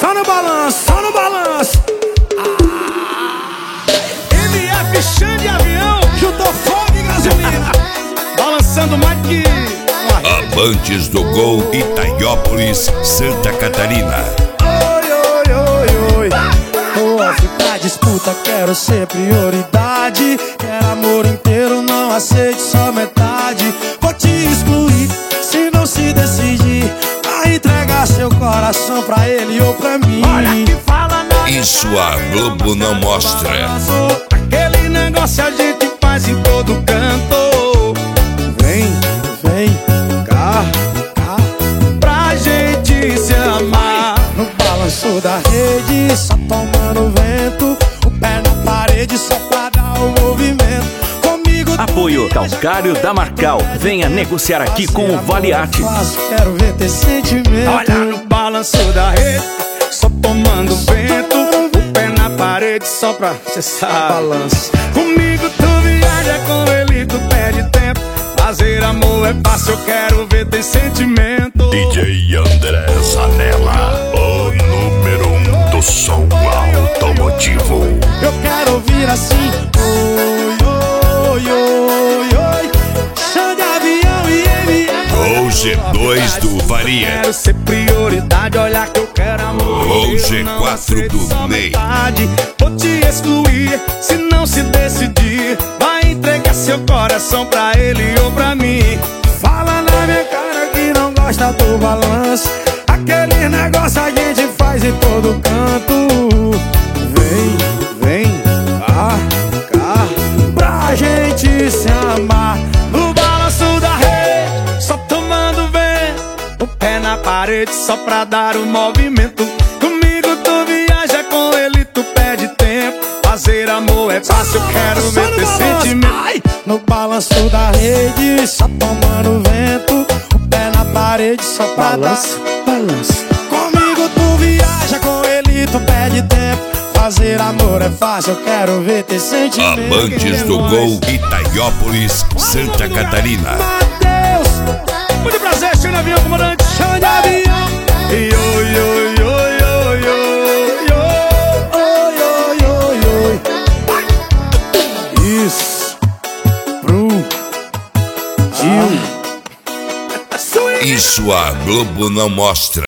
Só no balanço, só no balanço. MF Xande de avião, juntou fogo e gasolina, balançando mais que Amantes do Gol, Itaiópolis, Santa Catarina. oi, oi, oi, oi. Off pra disputa, quero ser prioridade. Quero amor inteiro, não aceite só metade. Vou te excluir, se não se decidir a entregar seu coração pra ele ou pra mim. Olha que fala na Isso a Globo não mostra. aquele negócio a gente faz em todo canto. Vem, vem, Cá, pra gente se amar. no balanço da rede, só tomando vento. O pé na parede só pra dar o movimento. Comigo tu Apoio viaja, Calcário da Marcal. Venha negociar aqui com o Valiati. Quero ver ter sentimento. Olha no balanço da rede, só tomando vento. O pé na parede só pra cê sabe. Balanço. Comigo tu viaja, com ele tu perde tempo. Fazer amor é fácil, eu quero ver ter sentimento. DJ André Zanella, o número 1 do som automotivo. Eu quero ouvir assim. Oi, oi, oi, oi. Xande avião e MF. O G2 do Varia. Quero ser prioridade, olha que eu quero amor. O Eu não G4 aceito do só Ney. metade. Vou te excluir, se não se decidir. Vai entregar seu coração pra ele ou pra mim. Fala na minha cara que não gosta do balanço. Aquele negócio a gente faz em todo canto. Vem, vem, cá, pra gente se amar. No balanço da rede, só tomando vento. O pé na parede só pra dar o movimento. Comigo tu viaja, com ele tu perde tempo. Fazer amor é fácil, eu quero Só ver no ter balanço. sentimento. Ai, no balanço da rede, só tomando vento. O pé na parede só pra Balanço, dar. balanço. Comigo tu viaja, com ele tu perde tempo. Fazer amor é fácil, eu quero ver ter sentimento. Amantes do Gol, Itaiópolis, Santa Catarina. Mateus, Muito prazer, Xande Avião, comandante. Xande avião. E oi, oi, oi, oi, oi, oi. Oi, oi, oi, oi. Isso. Pro Gil. Isso a Globo não mostra.